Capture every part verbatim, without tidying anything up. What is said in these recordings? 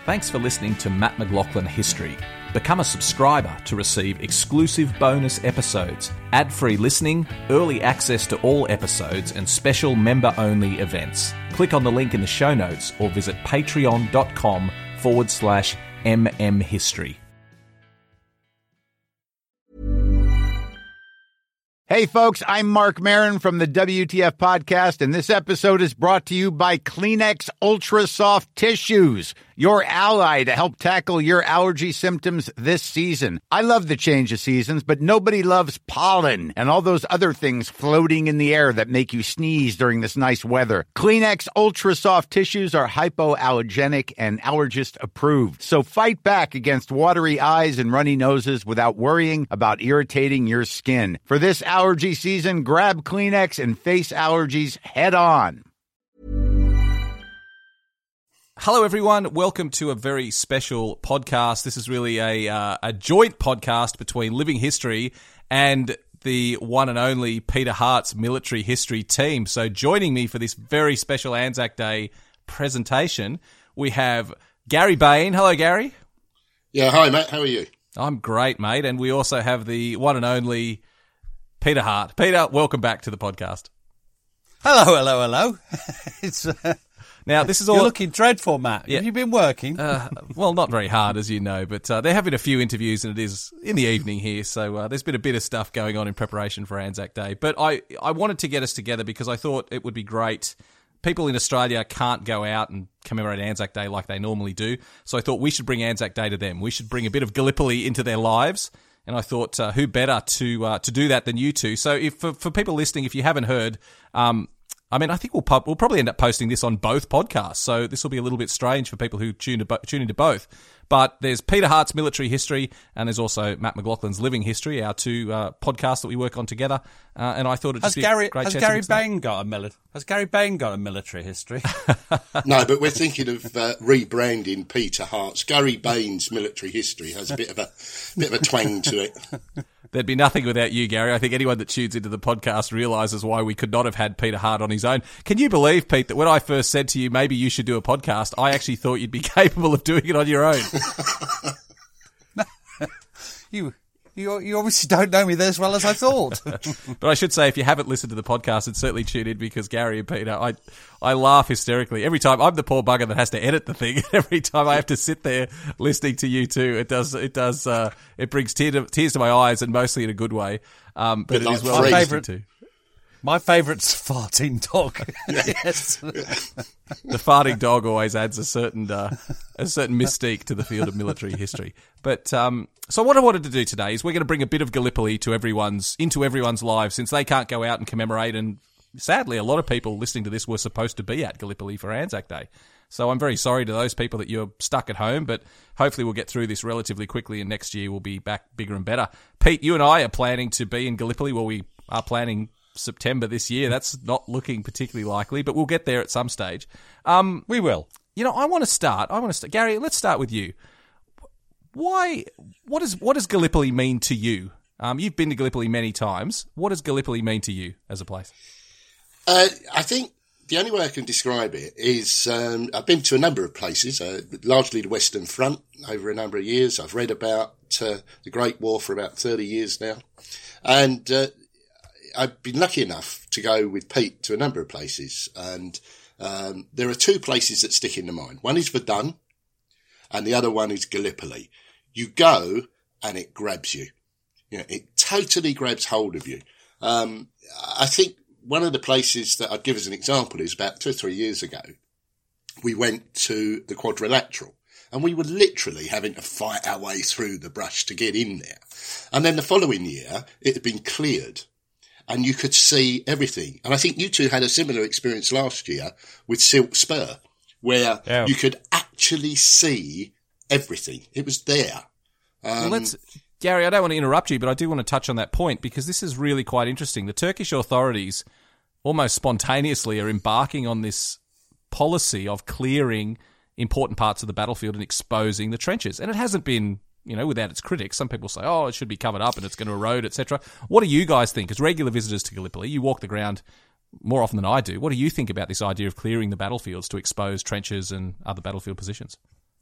Thanks for listening to Matt McLaughlin History. Become a subscriber to receive exclusive bonus episodes, ad-free listening, early access to all episodes, and special member-only events. Click on the link in the show notes or visit patreon.com forward slash mmhistory. Hey folks, I'm Mark Maron from the W T F Podcast, and this episode is brought to you by Kleenex Ultra Soft Tissues, your ally to help tackle your allergy symptoms this season. I love the change of seasons, but nobody loves pollen and all those other things floating in the air that make you sneeze during this nice weather. Kleenex Ultra Soft Tissues are hypoallergenic and allergist approved, so fight back against watery eyes and runny noses without worrying about irritating your skin. For this allergy season, grab Kleenex and face allergies head on. Hello, everyone. Welcome to a very special podcast. This is really a uh, a joint podcast between Living History and the one and only Peter Hart's military history team. So joining me for this very special Anzac Day presentation, we have Gary Bain. Hello, Gary. Yeah, hi, Matt. How are you? I'm great, mate. And we also have the one and only Peter Hart. Peter, welcome back to the podcast. Hello, hello, hello. it's... Uh... Now, this is all... You're looking dreadful, Matt. Yeah. Have you been working? Uh, well, not very hard, as you know, but uh, there have been a few interviews, and it is in the evening here, so uh, there's been a bit of stuff going on in preparation for Anzac Day. But I, I wanted to get us together because I thought it would be great. People in Australia can't go out and commemorate Anzac Day like they normally do, so I thought we should bring Anzac Day to them. We should bring a bit of Gallipoli into their lives, and I thought, uh, who better to uh, to do that than you two? So if for, for people listening, if you haven't heard... Um, I mean, I think we'll pub- we'll probably end up posting this on both podcasts, so this will be a little bit strange for people who tune to bo- tune into both. But there's Peter Hart's military history, and there's also Matt McLaughlin's living history, our two uh, podcasts that we work on together. Uh, and I thought it'd just has be Gary, a great has chance Gary to Bain got a mili- Has Gary Bain got a military history? No, but we're thinking of uh, rebranding Peter Hart's. Gary Bain's military history has a bit of a bit of a twang to it. There'd be nothing without you, Gary. I think anyone that tunes into the podcast realises why we could not have had Peter Hart on his own. Can you believe, Pete, that when I first said to you, maybe you should do a podcast, I actually thought you'd be capable of doing it on your own? you, you, you obviously don't know me as well as I thought. But I should say, if you haven't listened to the podcast, then certainly tune in because Gary and Peter, I, I laugh hysterically every time. I'm the poor bugger that has to edit the thing. Every time I have to sit there listening to you two, it does, it does, uh, it brings tear to, tears to my eyes, and mostly in a good way. Um, but it like is well my favourite to. My favourite's farting dog. Yes. The farting dog always adds a certain uh, a certain mystique to the field of military history. But um, so what I wanted to do today is we're going to bring a bit of Gallipoli to everyone's into everyone's lives, since they can't go out and commemorate. And sadly, a lot of people listening to this were supposed to be at Gallipoli for Anzac Day. So I'm very sorry to those people that you're stuck at home, but hopefully we'll get through this relatively quickly, and next year we'll be back bigger and better. Pete, you and I are planning to be in Gallipoli. Well, we are planning September this year. That's not looking particularly likely, but we'll get there at some stage. Um, we will. You know, I want to start. I want to start. Gary, let's start with you. Why? What does what does Gallipoli mean to you? Um, you've been to Gallipoli many times. What does Gallipoli mean to you as a place? Uh, I think the only way I can describe it is um, I've been to a number of places, uh, largely the Western Front over a number of years. I've read about uh, the Great War for about thirty years now, and uh, I've been lucky enough to go with Pete to a number of places, and um, there are two places that stick in the mind. One is Verdun, and the other one is Gallipoli. You go, and it grabs you. You know, it totally grabs hold of you. Um, I think one of the places that I'd give as an example is about two or three years ago, we went to the Quadrilateral, and we were literally having to fight our way through the brush to get in there. And then the following year, it had been cleared, and you could see everything. And I think you two had a similar experience last year with Silk Spur, where yeah. you could actually see everything. It was there. Um, well, let's, Gary, I don't want to interrupt you, but I do want to touch on that point because this is really quite interesting. The Turkish authorities almost spontaneously are embarking on this policy of clearing important parts of the battlefield and exposing the trenches. And it hasn't been, you know, without its critics. Some people say, oh, it should be covered up and it's going to erode, et cetera. What do you guys think? As regular visitors to Gallipoli, you walk the ground more often than I do. What do you think about this idea of clearing the battlefields to expose trenches and other battlefield positions?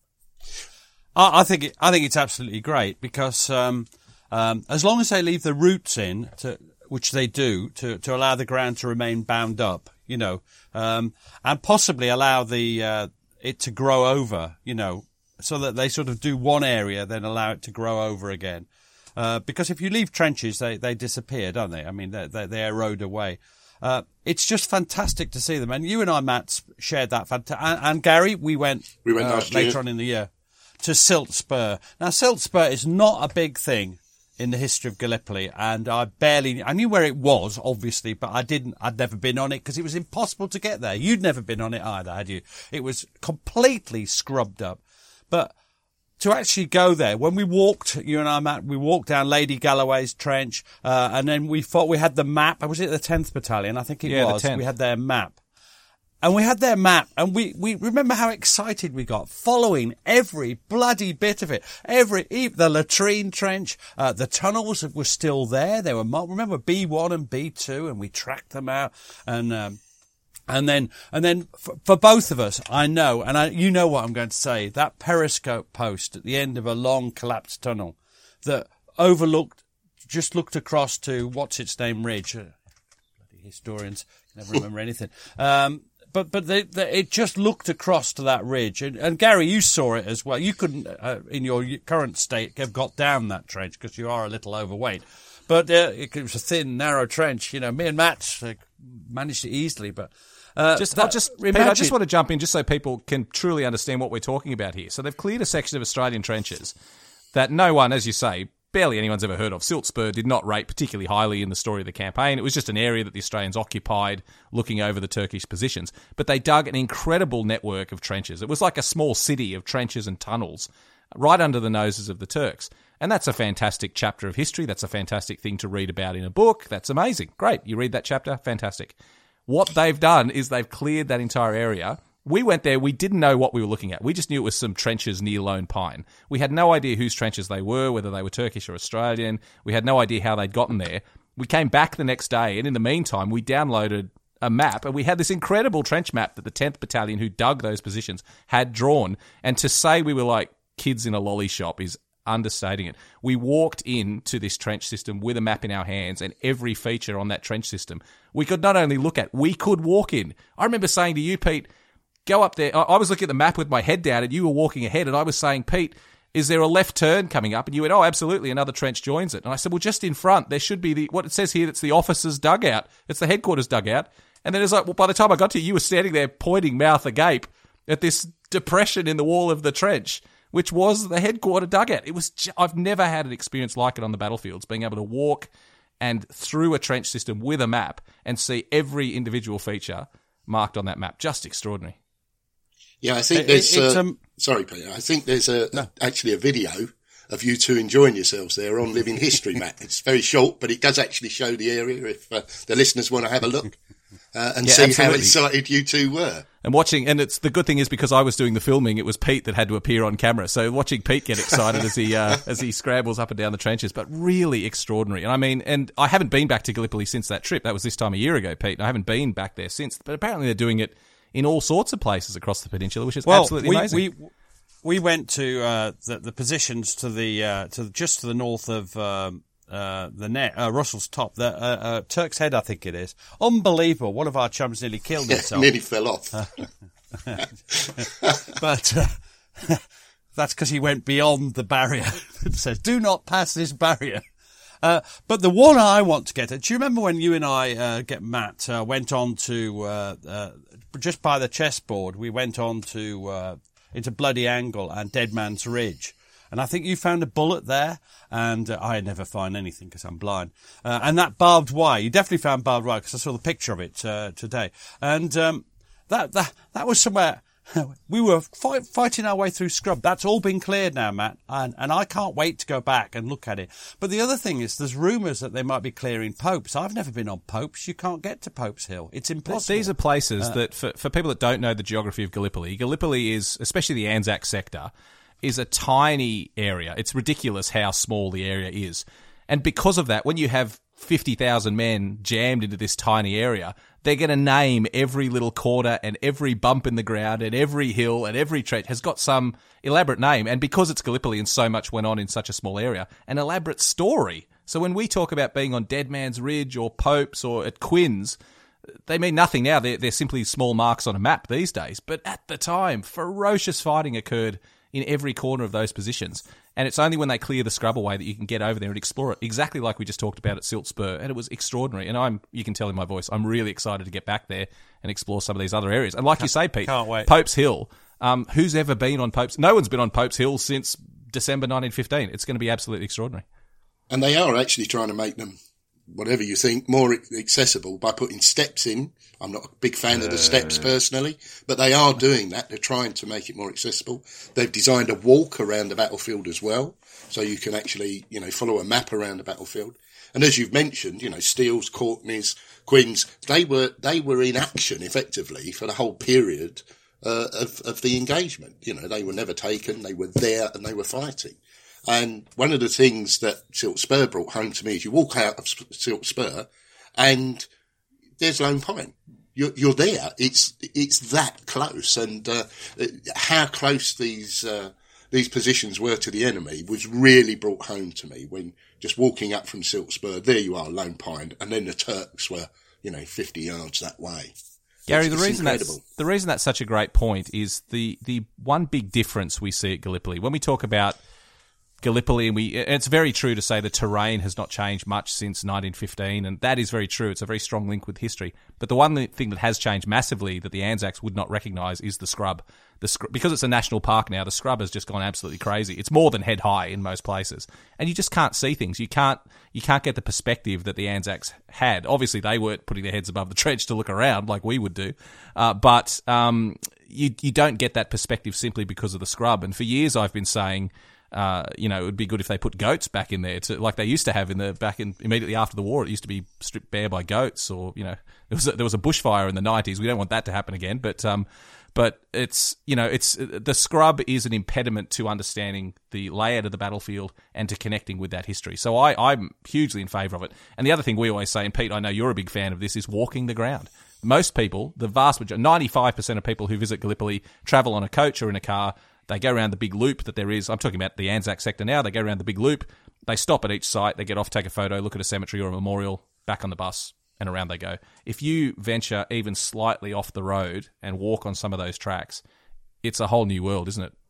I, I think it, I think it's absolutely great because um, um, as long as they leave the roots in, to, which they do, to, to allow the ground to remain bound up, you know, um, and possibly allow the uh, it to grow over, you know, so that they sort of do one area, then allow it to grow over again. Uh, because if you leave trenches, they, they disappear, don't they? I mean, they, they, they erode away. Uh, it's just fantastic to see them. And you and I, Matt, shared that. Fanta- and, and Gary, we went, we went uh, later year. on in the year to Silt Spur. Now, Silt Spur is not a big thing in the history of Gallipoli, and I barely, I knew where it was, obviously, but I didn't, I'd never been on it because it was impossible to get there. You'd never been on it either, had you? It was completely scrubbed up. But to actually go there, when we walked, you and I, Matt, we walked down Lady Galloway's trench, uh, and then we thought we had the map. Was it the tenth Battalion? I think it yeah, was. The tenth. We had their map. And we had their map, and we, we remember how excited we got, following every bloody bit of it. Every, the latrine trench, uh, the tunnels were still there. They were, remember B one and B two, and we tracked them out, and, um, And then, and then for, for both of us, I know, and I, you know what I'm going to say, that periscope post at the end of a long collapsed tunnel that overlooked, just looked across to, what's its name, Ridge. Uh, bloody historians never remember anything. Um, but, but they, they, it just looked across to that ridge. And, and Gary, you saw it as well. You couldn't, uh, in your current state, have got down that trench because you are a little overweight. But, uh, it was a thin, narrow trench. You know, me and Matt uh, managed it easily, but, Uh, just, that, I just, Pete, I just want to jump in just so people can truly understand what we're talking about here. So they've cleared a section of Australian trenches that no one, as you say, barely anyone's ever heard of. Silt Spur did not rate particularly highly in the story of the campaign. It was just an area that the Australians occupied looking over the Turkish positions. But they dug an incredible network of trenches. It was like a small city of trenches and tunnels right under the noses of the Turks. And that's a fantastic chapter of history. That's a fantastic thing to read about in a book. That's amazing. Great. You read that chapter? Fantastic. What they've done is they've cleared that entire area. We went there, we didn't know what we were looking at. We just knew it was some trenches near Lone Pine. We had no idea whose trenches they were, whether they were Turkish or Australian. We had no idea how they'd gotten there. We came back the next day, and in the meantime, we downloaded a map, and we had this incredible trench map that the tenth Battalion, who dug those positions, had drawn. And to say we were like kids in a lolly shop is understating it. We walked into this trench system with a map in our hands, and every feature on that trench system we could not only look at, we could walk in. I remember saying to you, Pete, go up there. I was looking at the map with my head down, and you were walking ahead, and I was saying, Pete, is there a left turn coming up? And you went, oh, absolutely, another trench joins it. And I said, well, just in front, there should be the, what it says here, it's the officers' dugout. It's the headquarters dugout. And then it's like, well, by the time I got to you, you were standing there pointing mouth agape at this depression in the wall of the trench, which was the headquarter dugout. It was, I've never had an experience like it on the battlefields, being able to walk and through a trench system with a map and see every individual feature marked on that map. Just extraordinary. Yeah, I think it, there's, it, uh, um, sorry, Peter, I think there's a, no. actually a video of you two enjoying yourselves there on Living History, Matt. It's very short, but it does actually show the area if uh, the listeners want to have a look. Uh, and yeah, see absolutely. how excited you two were. And watching, and it's the good thing is because I was doing the filming, it was Pete that had to appear on camera. So watching Pete get excited as he uh, as he scrambles up and down the trenches, but really extraordinary. And I mean, and I haven't been back to Gallipoli since that trip. That was this time a year ago, Pete. And I haven't been back there since. But apparently they're doing it in all sorts of places across the peninsula, which is well, absolutely we, amazing. We, we went to uh, the, the positions to the uh, to just to the north of. Um, Uh, the net, uh, Russell's Top, the uh, uh, Turk's Head, I think it is. Unbelievable. One of our chums nearly killed himself. Nearly fell off. But uh, that's because he went beyond the barrier. It says, do not pass this barrier. Uh, but the one I want to get at, do you remember when you and I, uh, get Matt, uh, went on to, uh, uh, just by the chessboard, we went on to, uh, into Bloody Angle and Dead Man's Ridge. And I think you found a bullet there, and uh, I never find anything because I'm blind. Uh, and that barbed wire, you definitely found barbed wire because I saw the picture of it uh, today. And um, that that that was somewhere we were fight, fighting our way through scrub. That's all been cleared now, Matt, and and I can't wait to go back and look at it. But the other thing is, there's rumours that they might be clearing Popes. I've never been on Popes. You can't get to Popes Hill. It's impossible. These are places uh, that, for, for people that don't know the geography of Gallipoli, Gallipoli is, especially the Anzac sector, is a tiny area. It's ridiculous how small the area is. And because of that, when you have fifty thousand men jammed into this tiny area, they're going to name every little corner and every bump in the ground and every hill and every trench has got some elaborate name. And because it's Gallipoli and so much went on in such a small area, an elaborate story. So when we talk about being on Dead Man's Ridge or Pope's or at Quinn's, they mean nothing now. They're, they're simply small marks on a map these days. But at the time, ferocious fighting occurred in every corner of those positions. And it's only when they clear the scrub away that you can get over there and explore it, exactly like we just talked about at Silt Spur. And it was extraordinary. And I'm, you can tell in my voice, I'm really excited to get back there and explore some of these other areas. And like you say, Pete, can't wait. Pope's Hill, um, who's ever been on Pope's? No one's been on Pope's Hill since December nineteen fifteen. It's going to be absolutely extraordinary. And they are actually trying to make them, whatever you think, more accessible by putting steps in. I'm not a big fan of the steps personally, but they are doing that. They're trying to make it more accessible. They've designed a walk around the battlefield as well, so you can actually, you know, follow a map around the battlefield. And as you've mentioned, you know, Steeles, Courtney's, Quinn's, they were they were in action effectively for the whole period uh, of of the engagement. You know, they were never taken. They were there and they were fighting. And one of the things that Silt Spur brought home to me is you walk out of Silt Spur and there's Lone Pine. You're, you're there. It's it's that close. And uh, how close these uh, these positions were to the enemy was really brought home to me when just walking up from Silt Spur, there you are, Lone Pine, and then the Turks were, you know, fifty yards that way. Gary, it's, the it's reason that's, the reason that's such a great point is the, the one big difference we see at Gallipoli. When we talk about Gallipoli, and we, it's very true to say the terrain has not changed much since nineteen fifteen, and that is very true. It's a very strong link with history. But the one thing that has changed massively that the Anzacs would not recognise is the scrub. The scrub, because it's a national park now, the scrub has just gone absolutely crazy. It's more than head high in most places, and you just can't see things. You can't, you can't get the perspective that the Anzacs had. Obviously, they weren't putting their heads above the trench to look around like we would do, uh, but um, you you don't get that perspective simply because of the scrub. And for years, I've been saying, Uh, you know, it would be good if they put goats back in there, to, like they used to have in the back in immediately after the war. It used to be stripped bare by goats, or you know, there was a, there was a bushfire in the nineties. We don't want that to happen again. But um, but it's you know, it's the scrub is an impediment to understanding the layout of the battlefield and to connecting with that history. So I I'm hugely in favour of it. And the other thing we always say, and Pete, I know you're a big fan of this, is walking the ground. Most people, the vast majority, ninety-five percent of people who visit Gallipoli travel on a coach or in a car. They go around the big loop that there is. I'm talking about the Anzac sector now. They go around the big loop. They stop at each site. They get off, take a photo, look at a cemetery or a memorial, back on the bus, and around they go. If you venture even slightly off the road and walk on some of those tracks, it's a whole new world, isn't it?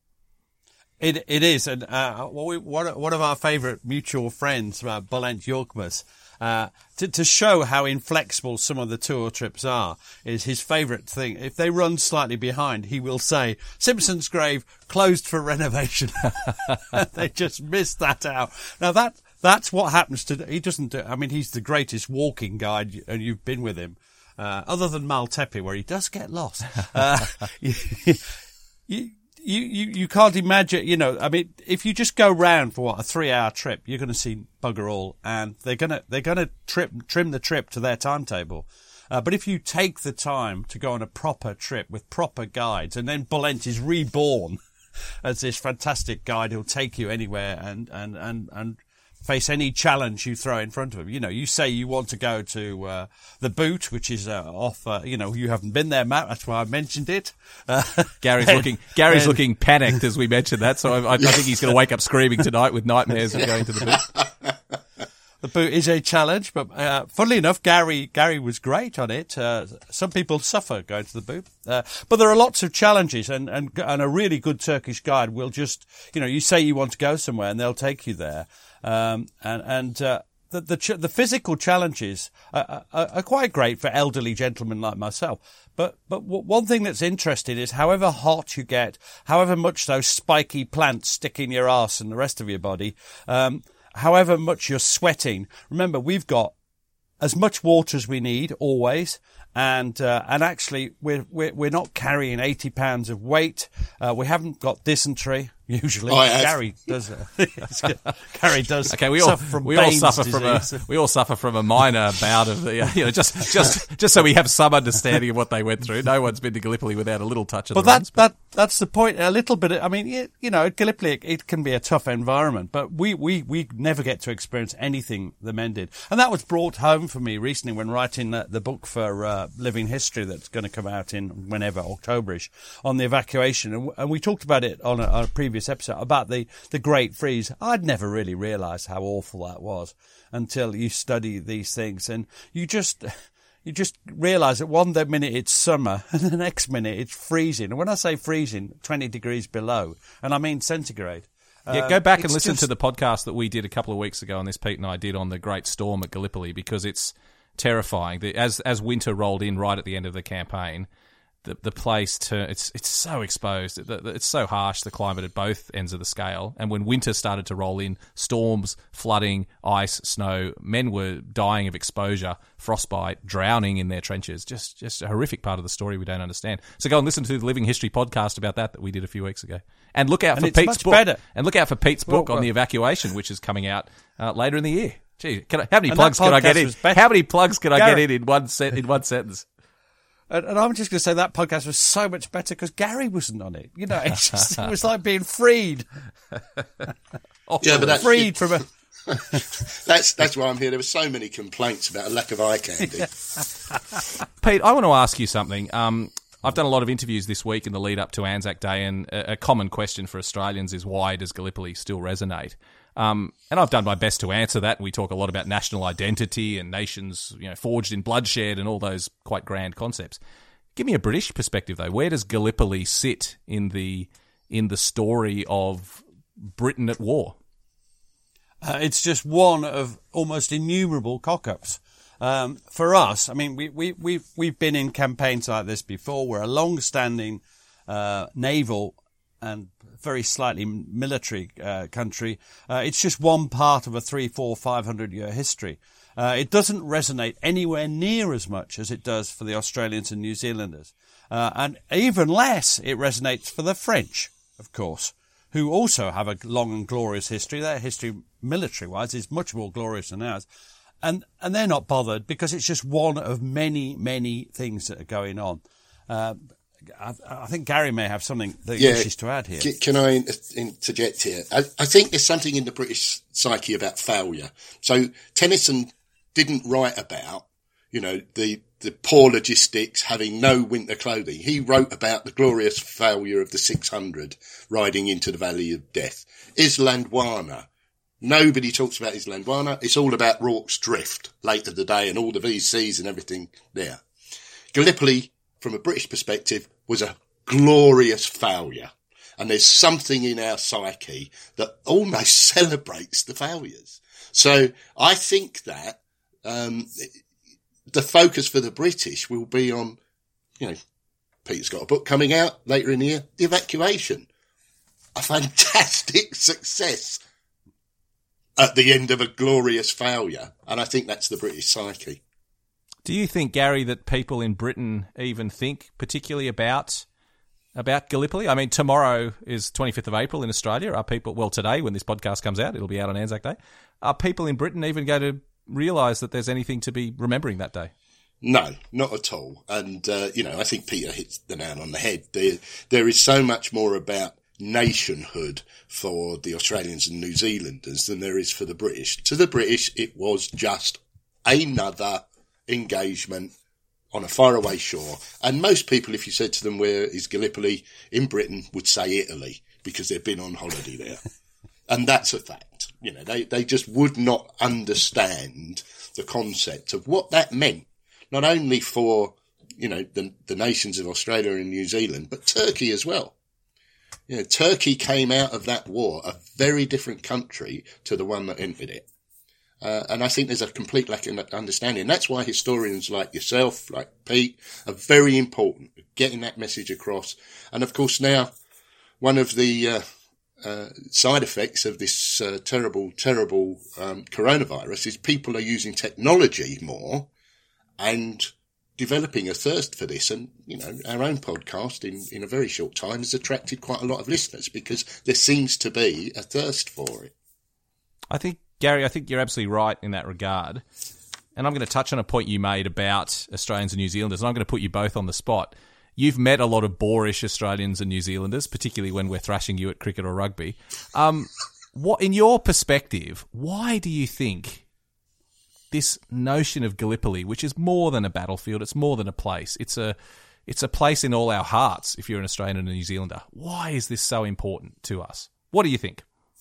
It It is. And uh, one, one of our favourite mutual friends, uh, Bulent Yorkmas, Uh, to, to show how inflexible some of the tour trips are, is his favourite thing. If they run slightly behind, he will say, Simpson's Grave closed for renovation. They just missed that out. Now that, that's what happens to, he doesn't do, I mean, he's the greatest walking guide and you've been with him, uh, other than Maltepe where he does get lost. Uh, you, you, You, you, you can't imagine, you know, I mean, if you just go round for what, a three hour trip, you're going to see bugger all, and they're going to, they're going to trip, trim the trip to their timetable. Uh, but if you take the time to go on a proper trip with proper guides, and then Bulent is reborn as this fantastic guide who'll take you anywhere and, and, and, and face any challenge you throw in front of him. You know, you say you want to go to uh, the Boot, which is uh, off, uh, you know, you haven't been there, Matt, that's why I mentioned it. Uh, Gary's and, looking Gary's and, looking panicked as we mentioned that, so I, I think he's going to wake up screaming tonight with nightmares of going to the Boot. The Boot is a challenge, but uh, funnily enough, Gary Gary was great on it. Uh, some people suffer going to the Boot, uh, but there are lots of challenges, and, and and a really good Turkish guide will just, you know, you say you want to go somewhere, and they'll take you there. Um, and and uh, the the, ch- the physical challenges are, are, are quite great for elderly gentlemen like myself. But but w- one thing that's interesting is, however hot you get, however much those spiky plants stick in your arse and the rest of your body. Um, However much you're sweating, remember we've got as much water as we need always, and uh, and actually we're, we're we're not carrying eighty pounds of weight. Uh, we haven't got dysentery. Usually, I have. Gary does. Gary does. Okay, we all suffer from we all Baines suffer from a disease. we all suffer from a minor bout of the uh, you know just just just so we have some understanding of what they went through. No one's been to Gallipoli without a little touch of But the runs, that, that, that's the point. A little bit, I mean, you, you know, at Gallipoli, it, it can be a tough environment, but we, we, we never get to experience anything the men did. And that was brought home for me recently when writing the, the book for uh, Living History that's going to come out in whenever, Octoberish, on the evacuation. And, and we talked about it on a, on a previous episode, about the, the Great Freeze. I'd never really realised how awful that was until you study these things. And you just... You just realise that one minute it's summer and the next minute it's freezing. And when I say freezing, twenty degrees below, and I mean centigrade. Yeah, um, go back and listen just... to the podcast that we did a couple of weeks ago on this, Pete and I did, on the Great Storm at Gallipoli, because it's terrifying. The, as as winter rolled in right at the end of the campaign, the the place tur- it's it's so exposed. It, it's so harsh, the climate at both ends of the scale. And when winter started to roll in, storms, flooding, ice, snow, men were dying of exposure, frostbite, drowning in their trenches. Just just a horrific part of the story we don't understand. So go and listen to the Living History podcast about that that we did a few weeks ago. And look out and for it's Pete's much book. better. And look out for Pete's book well, on well, the evacuation, which is coming out uh, later in the year. Gee, can I, how many And plugs that can I get podcast in? was better. How many plugs can I Gary- get in in one set in one sentence? And, and I'm just going to say that podcast was so much better because Gary wasn't on it. You know, it's just, it was like being freed. Oh, Yeah, but that's, Freed from a... that's that's why I'm here. There were so many complaints about a lack of eye candy. Pete, I want to ask you something. Um, I've done a lot of interviews this week in the lead up to Anzac Day, and a, a common question for Australians is, why does Gallipoli still resonate? Um, and I've done my best to answer that. We talk a lot about national identity and nations, you know, forged in bloodshed and all those quite grand concepts. Give me a British perspective, though. Where does Gallipoli sit in the in the story of Britain at war? Uh, it's just one of almost innumerable cock-ups. Um, for us, I mean, we, we, we've, we've been in campaigns like this before. We're a long-standing uh, naval and very slightly military uh, country. Uh, it's just one part of a three, four, five hundred year history. Uh, it doesn't resonate anywhere near as much as it does for the Australians and New Zealanders. Uh, and even less it resonates for the French, of course, who also have a long and glorious history. Their history, military-wise, is much more glorious than ours. And, and they're not bothered because it's just one of many, many things that are going on. Uh, I, I think Gary may have something that he Yeah, wishes to add here. Can, can I interject here? I, I think there's something in the British psyche about failure. So Tennyson didn't write about, you know, the, the poor logistics, having no winter clothing. He wrote about the glorious failure of the six hundred riding into the Valley of Death. Islandwana. Nobody talks about Islandwana. It's all about Rorke's Drift later the day and all the V Cs and everything there. Gallipoli, from a British perspective, was a glorious failure. And there's something in our psyche that almost celebrates the failures. So I think that um, the focus for the British will be on, you know, Peter's got a book coming out later in the year, The Evacuation. A fantastic success at the end of a glorious failure. And I think that's the British psyche. Do you think, Gary, that people in Britain even think particularly about about Gallipoli? I mean, tomorrow is twenty-fifth of April in Australia. Are people, well, today when this podcast comes out, it'll be out on Anzac Day. Are people in Britain even going to realise that there's anything to be remembering that day? No, not at all. And, uh, you know, I think Peter hits the nail on the head. There, there is so much more about nationhood for the Australians and New Zealanders than there is for the British. To the British, it was just another engagement on a faraway shore. And most people, if you said to them, where is Gallipoli in Britain, would say Italy, because they've been on holiday there. And that's a fact. You know, they, they just would not understand the concept of what that meant, not only for, you know, the, the nations of Australia and New Zealand, but Turkey as well. You know, Turkey came out of that war a very different country to the one that entered it. Uh, and I think there's a complete lack of understanding. That's why historians like yourself, like Pete, are very important at getting that message across. And of course now, one of the uh, uh, side effects of this uh, terrible, terrible um, coronavirus is people are using technology more, and developing a thirst for this. And, you know, our own podcast in, in a very short time has attracted quite a lot of listeners because there seems to be a thirst for it. I think, Gary, I think you're absolutely right in that regard. And I'm going to touch on a point you made about Australians and New Zealanders, and I'm going to put you both on the spot. You've met a lot of boorish Australians and New Zealanders, particularly when we're thrashing you at cricket or rugby. Um, what, in your perspective, why do you think this notion of Gallipoli, which is more than a battlefield, it's more than a place, it's a it's a place in all our hearts if you're an Australian and a New Zealander, why is this so important to us? What do you think?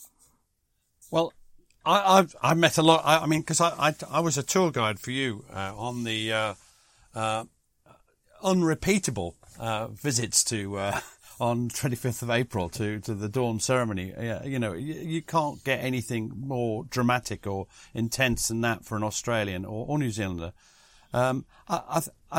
Well, I, I've I met a lot. I, I mean, because I, I I was a tour guide for you uh, on the uh, uh, unrepeatable uh, visits to uh, on twenty-fifth of April to, to the dawn ceremony. Uh, you know, you, you can't get anything more dramatic or intense than that for an Australian or, or New Zealander. Um, I, I, I,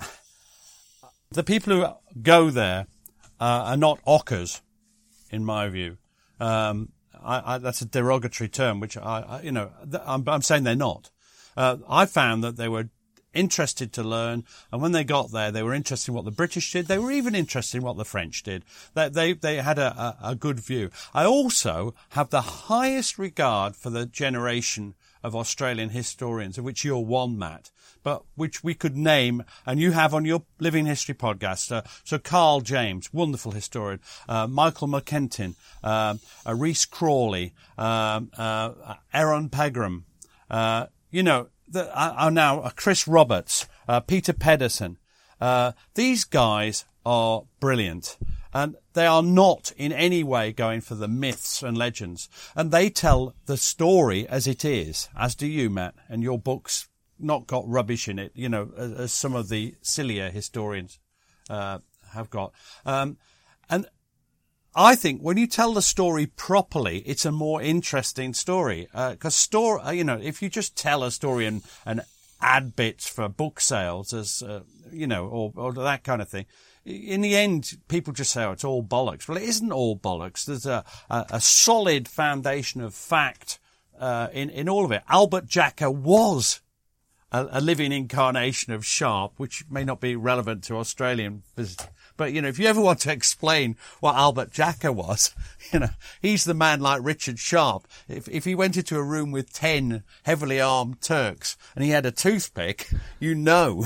the people who go there uh, are not ockers, in my view. Um, I, I, that's a derogatory term, which I, I you know, th- I'm, I'm saying they're not. Uh, I found that they were interested to learn, and when they got there, they were interested in what the British did. They were even interested in what the French did. They they, they had a, a, a good view. I also have the highest regard for the generation of Australian historians, of which you're one, Matt, but which we could name, and you have on your Living History podcast. Uh, so Carl James, wonderful historian, uh, Michael McKentin, uh, uh, Rhys Crawley, um, uh, Aaron Pegram, uh, you know, the, uh, are now uh, Chris Roberts, uh, Peter Pedersen. Uh, these guys are brilliant. And they are not in any way going for the myths and legends. And they tell the story as it is, as do you, Matt, and your book's not got rubbish in it, you know, as, as some of the sillier historians uh, have got. Um, and I think when you tell the story properly, it's a more interesting story. Because uh, story, you know, if you just tell a story and, and add bits for book sales, as uh, you know, or, or that kind of thing, in the end, people just say, oh, it's all bollocks. Well, it isn't all bollocks. There's a, a, a solid foundation of fact uh, in, in all of it. Albert Jacka was a, a living incarnation of Sharp, which may not be relevant to Australian visitors. But, you know, if you ever want to explain what Albert Jacka was, you know, he's the man like Richard Sharp. If, if he went into a room with ten heavily armed Turks and he had a toothpick, you know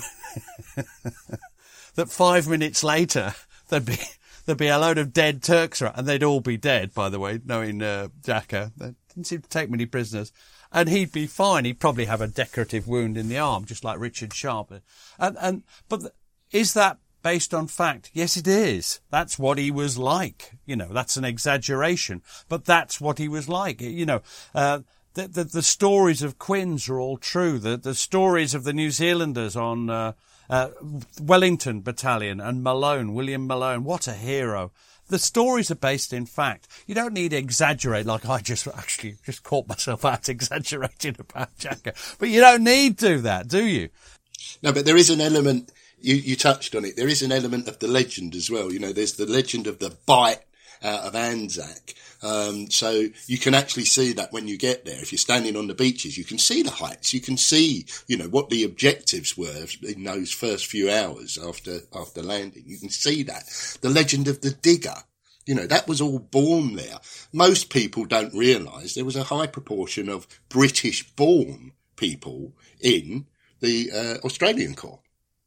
that five minutes later there'd be there'd be a load of dead Turks, and they'd all be dead, by the way, knowing uh, Jacka. They didn't seem to take many prisoners. And he'd be fine. He'd probably have a decorative wound in the arm, just like Richard Sharp. And, and, but is that based on fact? Yes, it is. That's what he was like. You know, that's an exaggeration, but that's what he was like. You know, uh, the, the, the stories of Quins are all true. The, the stories of the New Zealanders on, uh, uh, Wellington Battalion and Malone, William Malone, what a hero. The stories are based in fact. You don't need to exaggerate, like I just actually just caught myself out exaggerating about Jacka. But you don't need to do that, do you? No, but there is an element, you, you touched on it, there is an element of the legend as well. You know, there's the legend of the bite out of Anzac. Um, so you can actually see that when you get there. If you're standing on the beaches, you can see the heights. You can see, you know, what the objectives were in those first few hours after, after landing. You can see that. The legend of the digger, you know, that was all born there. Most people don't realise there was a high proportion of British-born people in the uh, Australian Corps.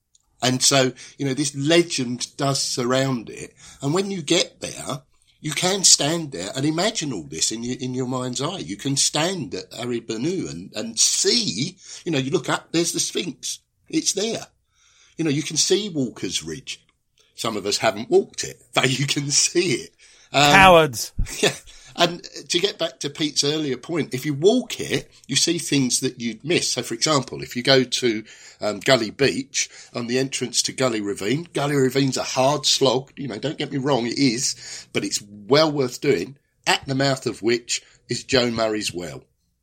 And so, you know, this legend does surround it. And when you get there, you can stand there and imagine all this in your, in your mind's eye. You can stand at Aribanu and, and see, you know, you look up, there's the Sphinx. It's there. You know, you can see Walker's Ridge. Some of us haven't walked it, but you can see it. Um, Cowards. Yeah. And to get back to Pete's earlier point, if you walk it, you see things that you'd miss. So, for example, if you go to um, Gully Beach, on the entrance to Gully Ravine, Gully Ravine's a hard slog. You know, don't get me wrong, it is, but it's well worth doing, at the mouth of which is Joe Murray's Well.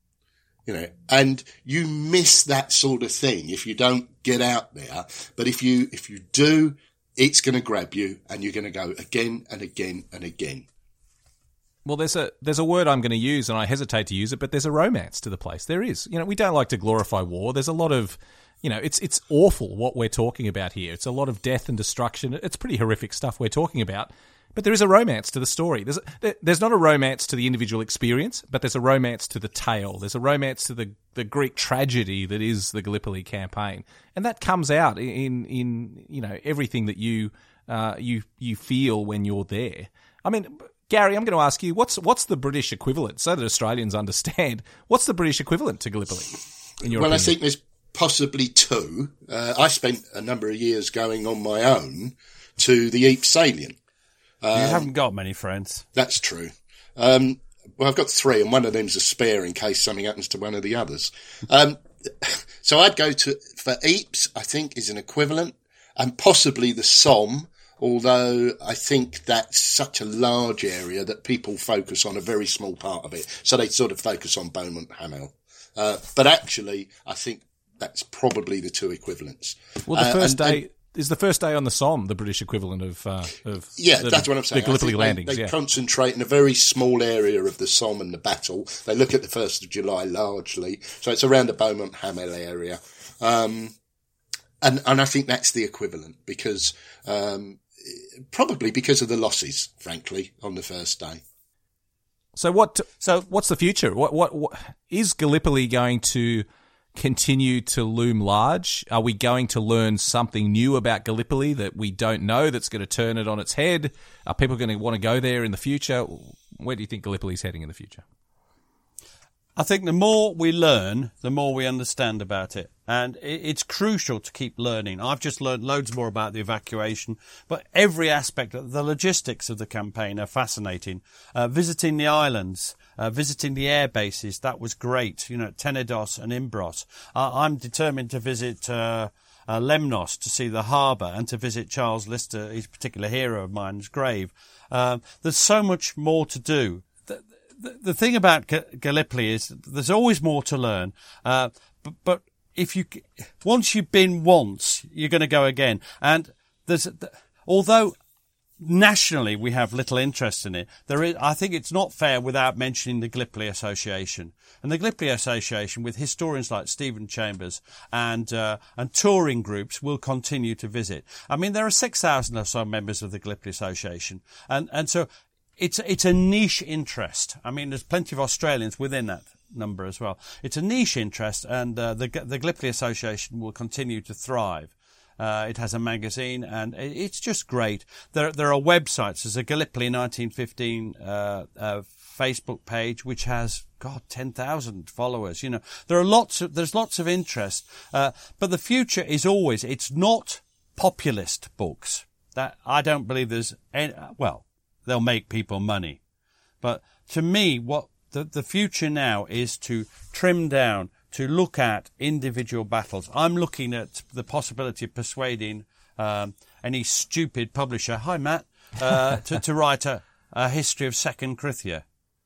You know, and you miss that sort of thing if you don't get out there. But if you, if you do, it's going to grab you and you're going to go again and again and again. Well, there's a there's a word I'm going to use, and I hesitate to use it, but there's a romance to the place. There is. You know, we don't like to glorify war. There's a lot of you know, it's it's awful what we're talking about here. It's a lot of death and destruction. It's pretty horrific stuff we're talking about. But there is a romance to the story. There's a, there's not a romance to the individual experience, but there's a romance to the tale. There's a romance to the, the Greek tragedy that is the Gallipoli campaign, and that comes out in in you know everything that you uh, you you feel when you're there. I mean, Gary, I'm going to ask you, what's what's the British equivalent, so that Australians understand? What's the British equivalent to Gallipoli? In your well, opinion? I think there's possibly two. Uh, I spent a number of years going on my own to the Ypres salient. You um, haven't got many friends. That's true. Um, well, I've got three, and one of them's a spare in case something happens to one of the others. Um, so I'd go to, for Ypres, I think, is an equivalent, and possibly the Somme, although I think that's such a large area that people focus on a very small part of it. So they sort of focus on Beaumont Hamel. Uh, but actually, I think that's probably the two equivalents. Well, the uh, first and, day... and, Is the first day on the Somme the British equivalent of uh, of yeah? the, That's what I'm saying. The Gallipoli I think landings. They, they yeah. concentrate in a very small area of the Somme and the battle. They look at the first of July largely, so it's around the Beaumont Hamel area, um, and and I think that's the equivalent because um, probably because of the losses, frankly, on the first day. So what? So what's the future? What what, what is Gallipoli going to continue to loom large? Are we going to learn something new about Gallipoli that we don't know that's going to turn it on its head? Are people going to want to go there in the future? Where do you think Gallipoli's heading in the future? I think the more we learn, the more we understand about it. And it's crucial to keep learning. I've just learned loads more about the evacuation, but every aspect of the logistics of the campaign are fascinating. Uh, visiting the islands, uh, visiting the air bases, that was great. You know, Tenedos and Imbros. Uh, I'm determined to visit uh, uh, Lemnos to see the harbour and to visit Charles Lister, his particular hero of mine's grave. Uh, there's so much more to do. The, the, the thing about Gallipoli is there's always more to learn, uh, but, but if you, once you've been once, you're going to go again. And there's, although nationally we have little interest in it, there is, I think it's not fair without mentioning the Gallipoli Association. And the Gallipoli Association, with historians like Stephen Chambers and, uh, and touring groups, will continue to visit. I mean, there are six thousand or so members of the Gallipoli Association. And, and so it's, it's a niche interest. I mean, there's plenty of Australians within that number as well. It's a niche interest, and uh, the the Gallipoli Association will continue to thrive. Uh, it has a magazine, and it's just great. There there are websites. There's a Gallipoli nineteen fifteen uh, uh, Facebook page which has God ten thousand followers. You know, there are lots of there's lots of interest. Uh, but the future is always it's not populist books. That I don't believe there's any, well, they'll make people money, but to me, what The, the future now is to trim down, to look at individual battles. I'm looking at the possibility of persuading um, any stupid publisher, hi Matt, uh, to, to write a, a history of Second Krithia.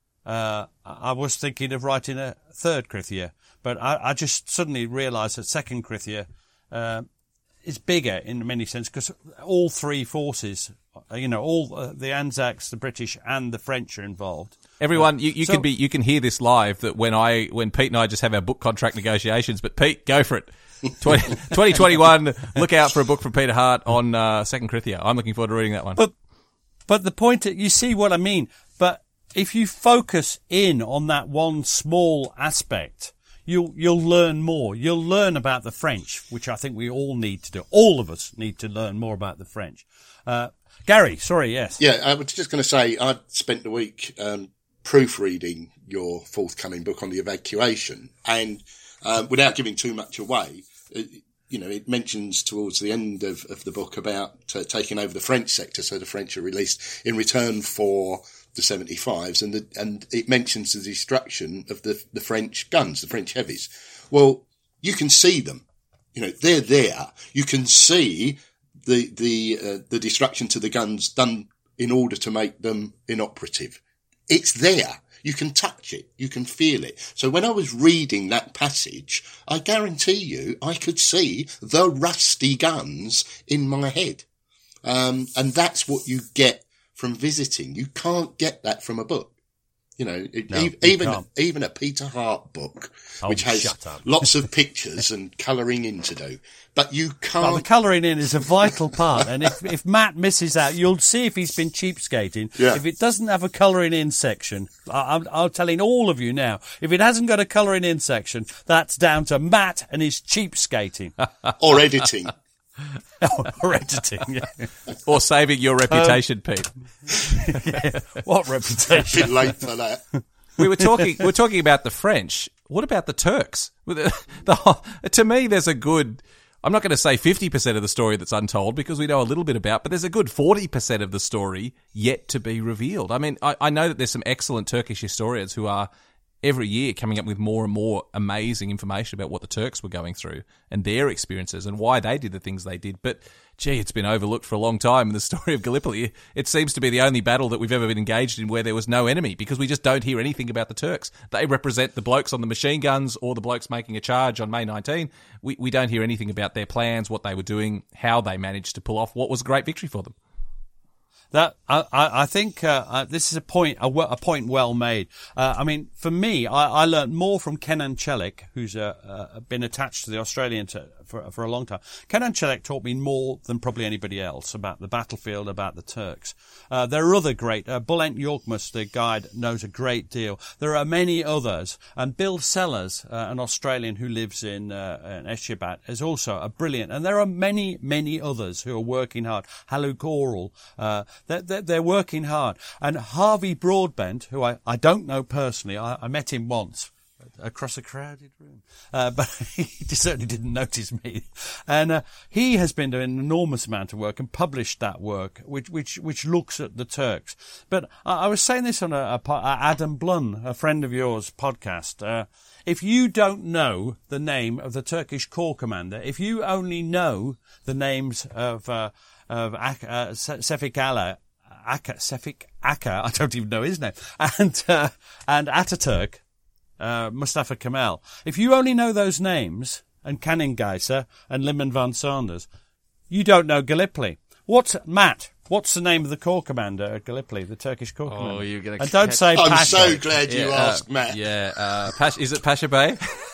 Uh, I was thinking of writing a Third Krithia, but I, I just suddenly realised that Second Krithia uh, is bigger in many sense because all three forces, you know, all uh, the Anzacs, the British and the French are involved. Everyone, you, you so, can be, you can hear this live. That when I, when Pete and I just have our book contract negotiations, but Pete, go for it. twenty twenty-one, look out for a book from Peter Hart on uh, Second Krithia. I'm looking forward to reading that one. But, but the point, you see what I mean. But if you focus in on that one small aspect, you'll you'll learn more. You'll learn about the French, which I think we all need to do. All of us need to learn more about the French. Uh, Gary, sorry, yes. Yeah, I was just going to say I spent the week um, proofreading your forthcoming book on the evacuation, and um, without giving too much away, it, you know, it mentions towards the end of, of the book about uh, taking over the French sector, so the French are released in return for the seventy-fives, and the, and it mentions the destruction of the the French guns, the French heavies. Well, you can see them, you know, they're there. You can see the the uh, the destruction to the guns done in order to make them inoperative. It's there. You can touch it. You can feel it. So when I was reading that passage, I guarantee you I could see the rusty guns in my head. Um, and that's what you get from visiting. You can't get that from a book. You know, it, No, e- you even can't. even a Peter Hart book, Oh, which has shut up. lots of pictures and colouring in to do, but you Well, the can't. colouring in is a vital part, and if, if Matt misses out, you'll see if he's been cheapskating. Yeah. If it doesn't have a colouring in section, I, I'm, I'm telling all of you now, if it hasn't got a colouring in section, that's down to Matt and his cheapskating. or editing. Or editing. Yeah. Or saving your reputation, Pete. What A reputation? bit late for that. We were talking. We were talking about the French. What about the Turks? With the, the whole, to me, there's a good. I'm not going to say fifty percent of the story that's untold because we know a little bit about, but there's a good forty percent of the story yet to be revealed. I mean, I, I know that there's some excellent Turkish historians who are every year coming up with more and more amazing information about what the Turks were going through and their experiences and why they did the things they did. But, gee, it's been overlooked for a long time in the story of Gallipoli. It seems to be the only battle that we've ever been engaged in where there was no enemy because we just don't hear anything about the Turks. They represent the blokes on the machine guns or the blokes making a charge on May nineteenth. We, we don't hear anything about their plans, what they were doing, how they managed to pull off what was a great victory for them. That I, I I think uh, uh, this is a point a, w- a point well made. Uh, I mean, for me, I, I learnt more from Kenan Çelik, who's uh, uh, been attached to the Australian t- for for a long time. Kenan Çelik taught me more than probably anybody else about the battlefield, about the Turks. Uh, there are other great. Uh, Bülent Yorkmus, the guide, knows a great deal. There are many others, and Bill Sellers, uh, an Australian who lives in, uh, in Eshebat, is also a brilliant. And there are many, many others who are working hard. Haluk Oral. Uh, They're, they're, they're working hard. And Harvey Broadbent, who I, I don't know personally, I, I met him once across a crowded room, uh, but he certainly didn't notice me. And uh, he has been doing an enormous amount of work and published that work, which which which looks at the Turks. But I, I was saying this on a, a, a Adam Blun, a friend of yours, podcast. Uh, if you don't know the name of the Turkish corps commander, if you only know the names of uh, of Ak- uh, Sefik Allah, Aka, Sefik Aka, I don't even know his name, and uh, and Ataturk, uh, Mustafa Kemal. If you only know those names, and Kanengeiser and Lyman van Sanders, you don't know Gallipoli. What's, Matt, what's the name of the corps commander at Gallipoli, the Turkish corps commander? Oh, you're going to And don't say I'm Pasha. so glad you Yeah, asked, uh, Matt. Yeah, uh, Pash, is it Pasha Bey?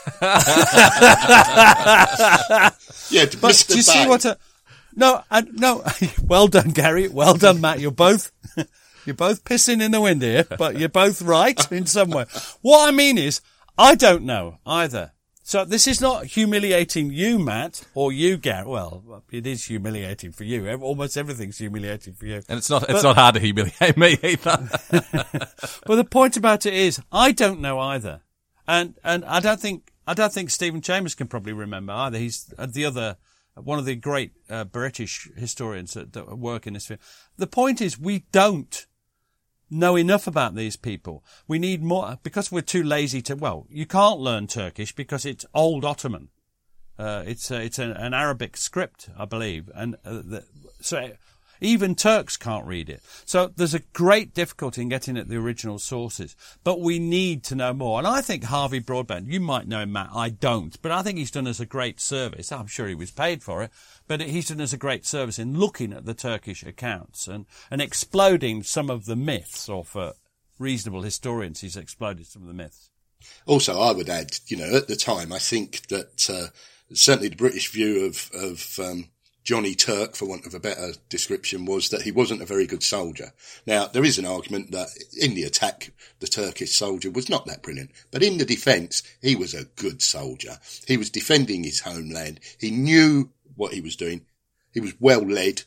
Yeah, But Mister do you see Bay. what a... No, uh, no. Well done, Gary. Well done, Matt. You're both... You're both pissing in the wind here, but you're both right in some way. What I mean is, I don't know either. So this is not humiliating you, Matt, or you, Gary. Well, it is humiliating for you. Almost everything's humiliating for you. And it's not, it's But- not hard to humiliate me either. But the point about it is, I don't know either, and and I don't think I don't think Stephen Chambers can probably remember either. He's uh, the other one of the great uh, British historians that, that work in this field. The point is, we don't know enough about these people. We need more, because we're too lazy to, well, you can't learn Turkish because it's old Ottoman. Uh, it's a, it's a, an Arabic script, I believe. And uh, the, so even Turks can't read it. So there's a great difficulty in getting at the original sources. But we need to know more. And I think Harvey Broadbent, you might know him, Matt, I don't. But I think he's done us a great service. I'm sure he was paid for it. But he's done us a great service in looking at the Turkish accounts and, and exploding some of the myths, or for reasonable historians, he's exploded some of the myths. Also, I would add, you know, at the time, I think that uh, certainly the British view of, of um, Johnny Turk, for want of a better description, was that he wasn't a very good soldier. Now, there is an argument that in the attack, the Turkish soldier was not that brilliant. But in the defence, he was a good soldier. He was defending his homeland. He knew what he was doing. He was well led,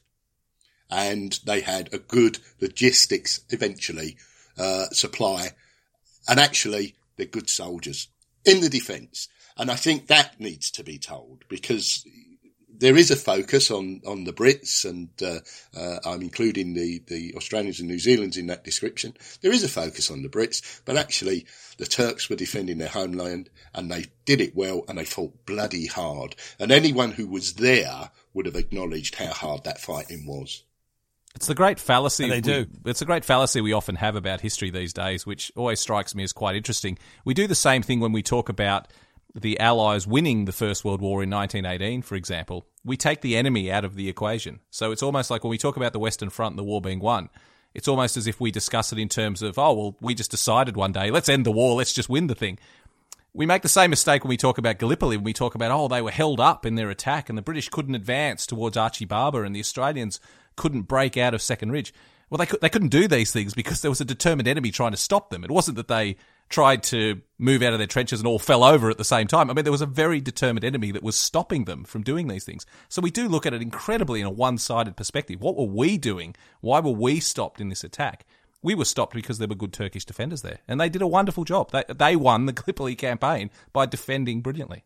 and they had a good logistics, eventually, uh, supply. And actually, they're good soldiers in the defence. And I think that needs to be told, because there is a focus on, on the Brits, and uh, uh, I'm including the, the Australians and New Zealanders in that description. There is a focus on the Brits, but actually the Turks were defending their homeland, and they did it well, and they fought bloody hard. And anyone who was there would have acknowledged how hard that fighting was. It's the great fallacy. And they do. We, it's a great fallacy we often have about history these days, which always strikes me as quite interesting. We do the same thing when we talk about the Allies winning the First World War in nineteen eighteen, for example. We take the enemy out of the equation. So it's almost like when we talk about the Western Front and the war being won, It's almost as if we discuss it in terms of, oh, well, we just decided one day, let's end the war, let's just win the thing. We make the same mistake when we talk about Gallipoli, when we talk about, oh, they were held up in their attack and the British couldn't advance towards Archie Barber and the Australians couldn't break out of Second Ridge. Well, they, could, they couldn't do these things because there was a determined enemy trying to stop them. It wasn't that they tried to move out of their trenches and all fell over at the same time. I mean, there was a very determined enemy that was stopping them from doing these things. So we do look at it incredibly in a one-sided perspective. What were we doing? Why were we stopped in this attack? We were stopped because there were good Turkish defenders there. And they did a wonderful job. They, they won the Gallipoli campaign by defending brilliantly.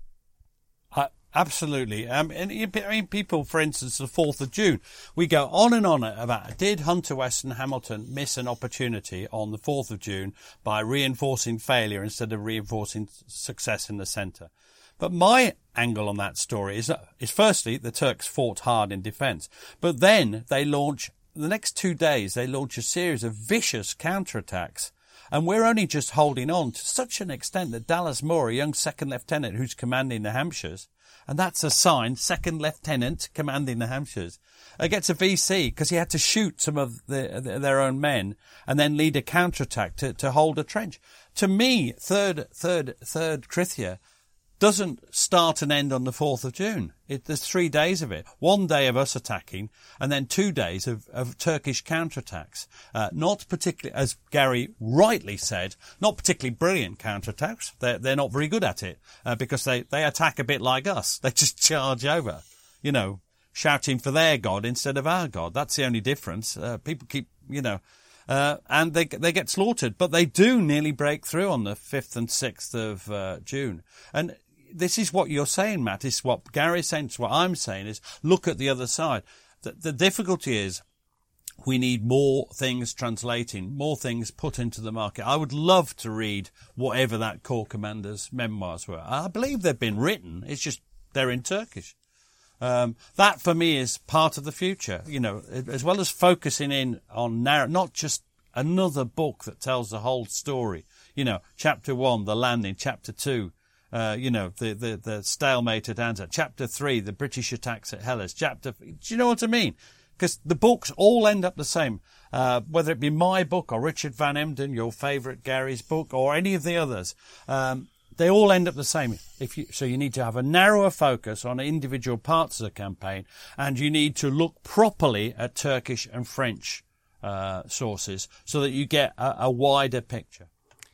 Uh, absolutely. Um, and I mean, people, for instance, the fourth of June, we go on and on about, did Hunter Weston Hamilton miss an opportunity on the fourth of June by reinforcing failure instead of reinforcing success in the centre? But my angle on that story is, is firstly, the Turks fought hard in defence, but then they launch, the next two days, they launch a series of vicious counterattacks. And we're only just holding on to such an extent that Dallas Moore, a young second lieutenant who's commanding the Hampshires, and that's a sign, second lieutenant commanding the Hampshires, uh, gets a V C because he had to shoot some of the, the, their own men and then lead a counterattack to, to hold a trench. To me, third, third, third Krithia doesn't start and end on the fourth of June. It, there's three days of it. One day of us attacking and then two days of, of Turkish counterattacks. Uh, not particularly, as Gary rightly said, not particularly brilliant counterattacks. They're, they're not very good at it uh, because they, they attack a bit like us. They just charge over, you know, shouting for their God instead of our God. That's the only difference. Uh, people keep, you know, Uh, and they they get slaughtered, but they do nearly break through on the fifth and sixth of uh, June. And this is what you're saying, Matt. It's what Gary's saying. It's what I'm saying is look at the other side. The, the difficulty is we need more things translating, more things put into the market. I would love to read whatever that Corps Commander's memoirs were. I believe they've been written. It's just they're in Turkish. Um, that for me is part of the future, you know, as well as focusing in on narrow, not just another book that tells the whole story. You know, chapter one, the landing, chapter two, uh, you know, the, the, the stalemate at Anzak, chapter three, the British attacks at Helles, chapter, do you know what I mean? Because the books all end up the same, uh, whether it be my book or Richard Van Emden, your favourite Gary's book, or any of the others. Um, They all end up the same. If you, so you need to have a narrower focus on individual parts of the campaign, and you need to look properly at Turkish and French uh, sources so that you get a, a wider picture.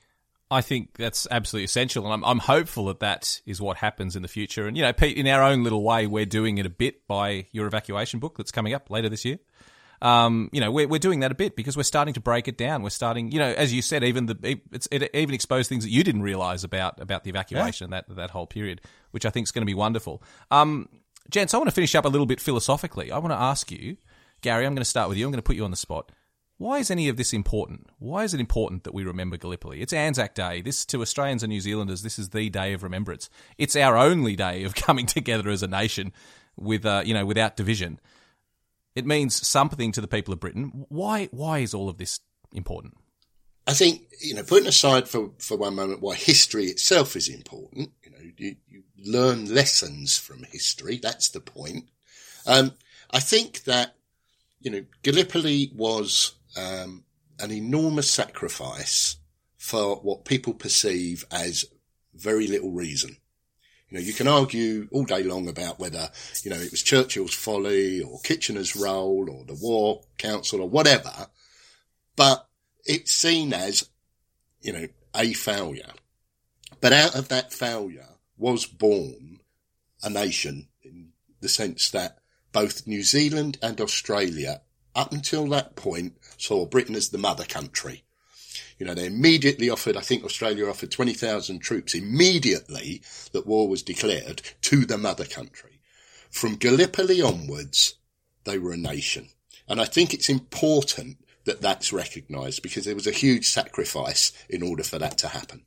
I think that's absolutely essential, and I'm, I'm hopeful that that is what happens in the future. And, you know, Pete, in our own little way, we're doing it a bit by your evacuation book that's coming up later this year. Um, you know, we're, we're doing that a bit because we're starting to break it down. We're starting, you know, as you said, even the, it's, it even exposed things that you didn't realise about, about the evacuation, yeah. that, that whole period, which I think is going to be wonderful. Um, gents, I want to finish up a little bit philosophically. I want to ask you, Gary, I'm going to start with you. I'm going to put you on the spot. Why is any of this important? Why is it important that we remember Gallipoli? It's Anzac Day. This, to Australians and New Zealanders, this is the day of remembrance. It's our only day of coming together as a nation with, uh, you know, without division. It means something to the people of Britain. Why why is all of this important? I think, you know, putting aside for, for one moment why history itself is important, you know, you, you learn lessons from history. That's the point. Um, I think that, you know, Gallipoli was um, an enormous sacrifice for what people perceive as very little reason. You know, you can argue all day long about whether, you know, it was Churchill's folly or Kitchener's role or the War Council or whatever, but it's seen as, you know, a failure. But out of that failure was born a nation in the sense that both New Zealand and Australia, up until that point, saw Britain as the mother country. You know, they immediately offered, I think Australia offered twenty thousand troops immediately that war was declared to the mother country. From Gallipoli onwards, they were a nation. And I think it's important that that's recognised because there was a huge sacrifice in order for that to happen.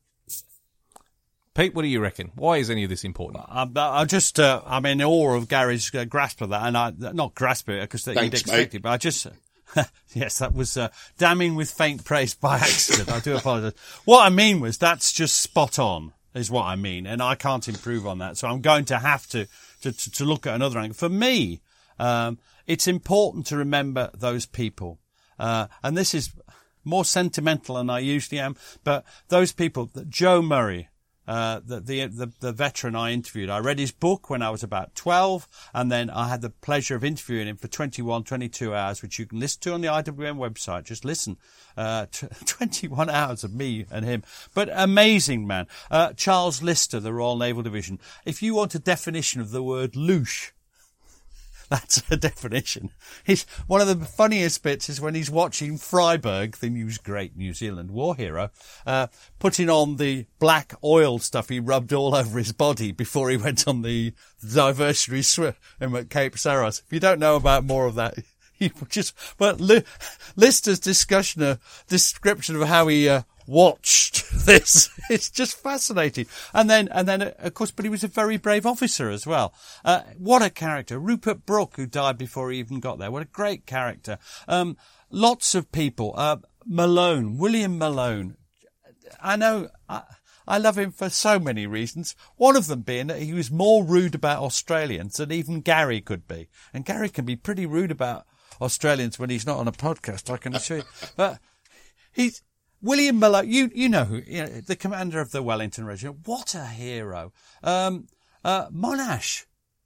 Pete, what do you reckon? Why is any of this important? I, I just, uh, I'm in awe of Gary's uh, grasp of that, and I, not grasp it because you'd expect it, but I just... yes, that was uh, damning with faint praise by accident. I do apologise. What I mean was that's just spot on, is what I mean, and I can't improve on that. So I'm going to have to to, to, to look at another angle. For me, um, it's important to remember those people. Uh, and this is more sentimental than I usually am, but those people, that Joe Murray, Uh, the, the, the, the veteran I interviewed, I read his book when I was about twelve, and then I had the pleasure of interviewing him for twenty-one, twenty-two hours, which you can listen to on the I W M website. Just listen, uh, t- twenty-one hours of me and him. But amazing man. Uh, Charles Lister, the Royal Naval Division. If you want a definition of the word louche, that's a definition. He's, one of the funniest bits is when he's watching Freiberg, the news great New Zealand war hero, uh, putting on the black oil stuff he rubbed all over his body before he went on the diversionary swim at Cape Saros. If you don't know about more of that, you just, but Lister's discussion, uh, description of how he, uh, watched this. It's just fascinating. And then, and then, of course, but he was a very brave officer as well. Uh, what a character. Rupert Brooke, who died before he even got there. What a great character. Um, lots of people. Uh, Malone, William Malone. I know, I, I love him for so many reasons. One of them being that he was more rude about Australians than even Gary could be. And Gary can be pretty rude about Australians when he's not on a podcast, I can assure you. But he's, William Malone, you, you know who, you know, the commander of the Wellington Regiment. What a hero. Um, uh, Monash,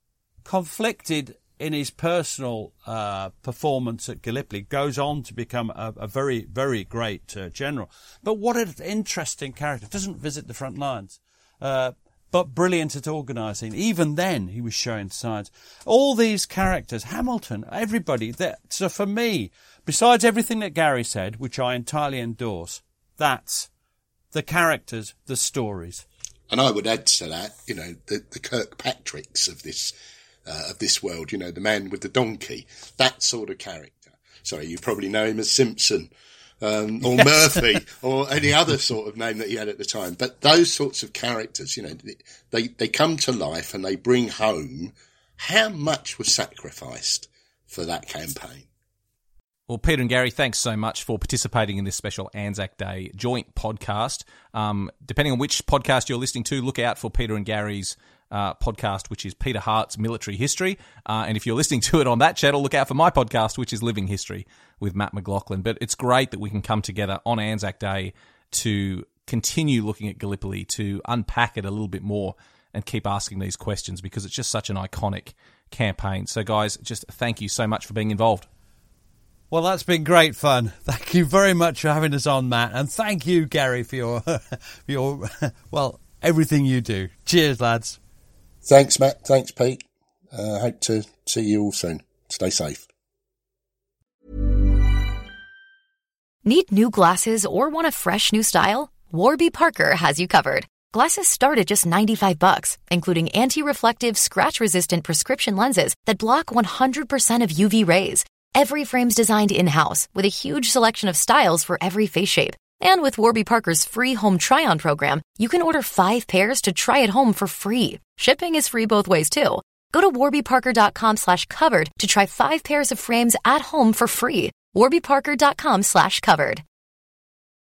conflicted in his personal, uh, performance at Gallipoli, goes on to become a, a very, very great, uh, general. But what an interesting character. Doesn't visit the front lines. Uh, but brilliant at organising. Even then, he was showing signs. All these characters, Hamilton, everybody, that, so for me, besides everything that Gary said, which I entirely endorse, that's the characters, the stories. And I would add to that, you know, the, the Kirkpatricks of this uh, of this world, you know, the man with the donkey, that sort of character. Sorry, you probably know him as Simpson um, or yes. Murphy or any other sort of name that he had at the time. But those sorts of characters, you know, they, they come to life and they bring home how much was sacrificed for that campaign. Well, Peter and Gary, thanks so much for participating in this special Anzac Day joint podcast. Um, depending on which podcast you're listening to, look out for Peter and Gary's uh, podcast, which is Peter Hart's Military History. Uh, and if you're listening to it on that channel, look out for my podcast, which is Living History with Matt McLaughlin. But it's great that we can come together on Anzac Day to continue looking at Gallipoli, to unpack it a little bit more and keep asking these questions because it's just such an iconic campaign. So, guys, just thank you so much for being involved. Well, that's been great fun. Thank you very much for having us on, Matt. And thank you, Gary, for your, for your well, everything you do. Cheers, lads. Thanks, Matt. Thanks, Pete. Uh, hope to see you all soon. Stay safe. Need new glasses or want a fresh new style? Warby Parker has you covered. Glasses start at just ninety-five bucks, including anti-reflective, scratch-resistant prescription lenses that block one hundred percent of U V rays. Every frame's designed in-house with a huge selection of styles for every face shape. And with Warby Parker's free home try-on program, you can order five pairs to try at home for free. Shipping is free both ways, too. Go to warbyparker.com slash covered to try five pairs of frames at home for free. warbyparker.com slash covered.